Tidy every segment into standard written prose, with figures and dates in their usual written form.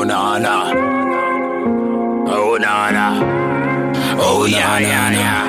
na na. Oh na na. Oh yeah yeah yeah.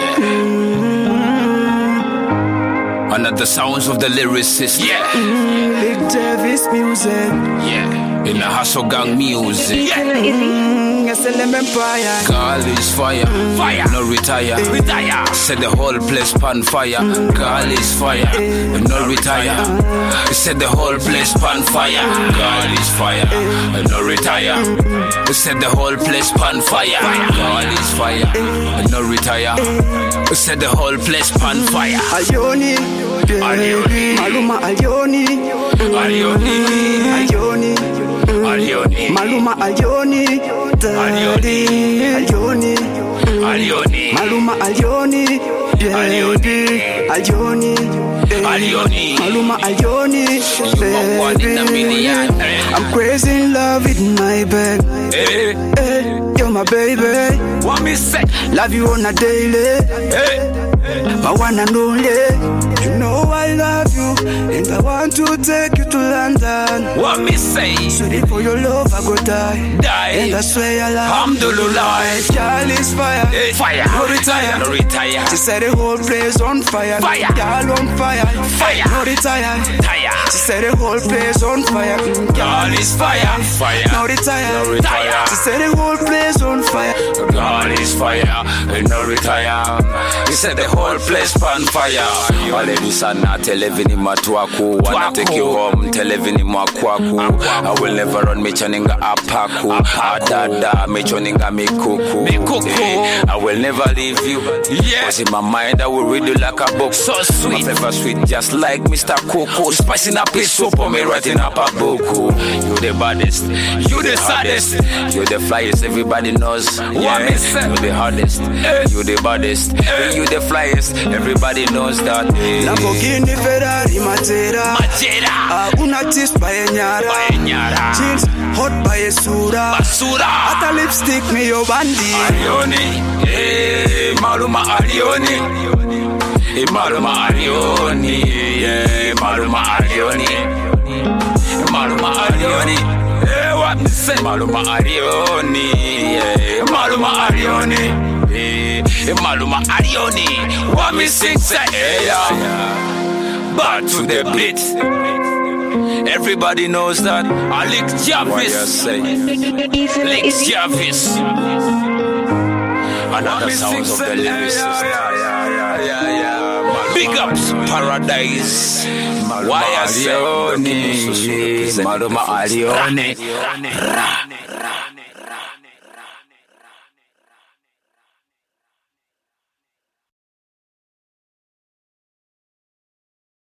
Another sounds of the lyricist. Yeah. Big Davis music. Yeah. In the hustle gang music. Yeah. Empire. God is fire. Fire. No retire. Retire. Set the whole place pan fire. God is fire. No retire. Set the whole place pan fire. God is fire. No retire. Set the whole place pan fire. God is fire. No retire. Set the whole place pan fire. Alioni. Alioni. Maluma Alioni. Alioni. Alioni. Alioni. Maluma Alioni. Alioni. Alioni. Alioni. Maluma Alioni. Alioni. Alioni. Alioni. Maluma Alioni. You are one in a million. I'm crazy in love with my babe. Hey. Hey, you're my baby. What me say? Love you on a daily. Hey. My one and only. You know I love you, and I want to take you to London. What me say? Sweetie, for your love I go die. Die. And I swear I love. Alhamdulillah. Girl is fire. Hey. Fire. No retire. No retire. She said the whole place on fire. Fire. Girl on fire. Fire. No retire. Tire. She said the whole place on fire. God is fire. Fire. No retire. No retire. She said the whole place on fire. God is fire. No retire. He said the whole place on fire. Wale bisana televini matwaku. Wanna take you home televini mwakwaku. I will never run mechoninga apaku. Adada mechoninga mikuku. I will never leave you. Yeah. Cause in my mind I will read you like a book. So sweet. My flavor sweet just like Mr. Coco. Spicing up his soup for me writing up a book. You the baddest. You the saddest. You the flyest. Everybody knows. Yeah. You the hardest. You the baddest. You the flyest. Everybody knows that. Lamborghini, Ferrari, Matera. Una tis by a nyara. Jeans hot by a sura. Ata lipstick me yo bandi. Alioni. Maluma Alioni. Maluma Alioni. Maluma Alioni. Maluma Alioni. What me say? Maluma Alioni. Maluma Alioni. Maluma Alioni. What me sing say? Back to the beat. Everybody knows that Alex Jarvis. Alex Jarvis. Another sounds of the lyricist. Big ups, Paradise. Why I say Maluma Alioni.